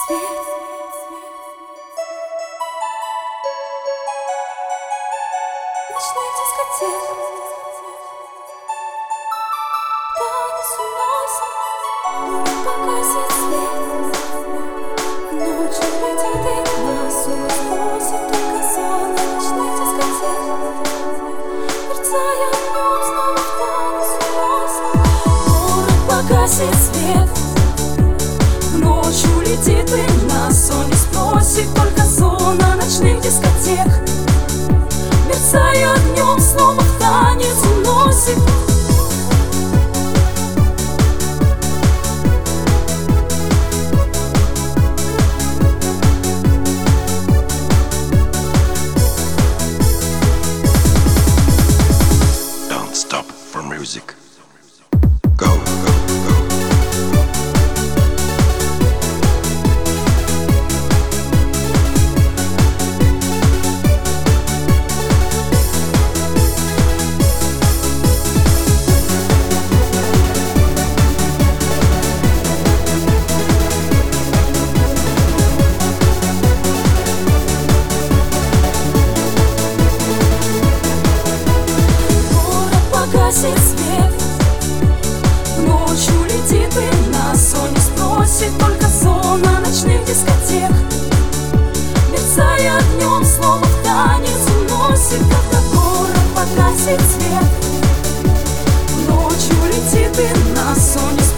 свет. Ночных дискотек танец уносит, погасит свет. Ночью летит и нас уносит только зона ночных дискотек. Мерцая огнем, снова в танец уносит. Город погасит свет. Ночью летит и нас он не спросит, только зона ночных дискотек. Мерцая огнем, снова в танец уносит. Don't stop for music. Go, go, go. Погасит свет. Ночью летит и нас он не спросит, только зона ночных дискотек. Мерцая огнем, снова в танец уносит. Когда город погасит свет. Ночью летит и нас он не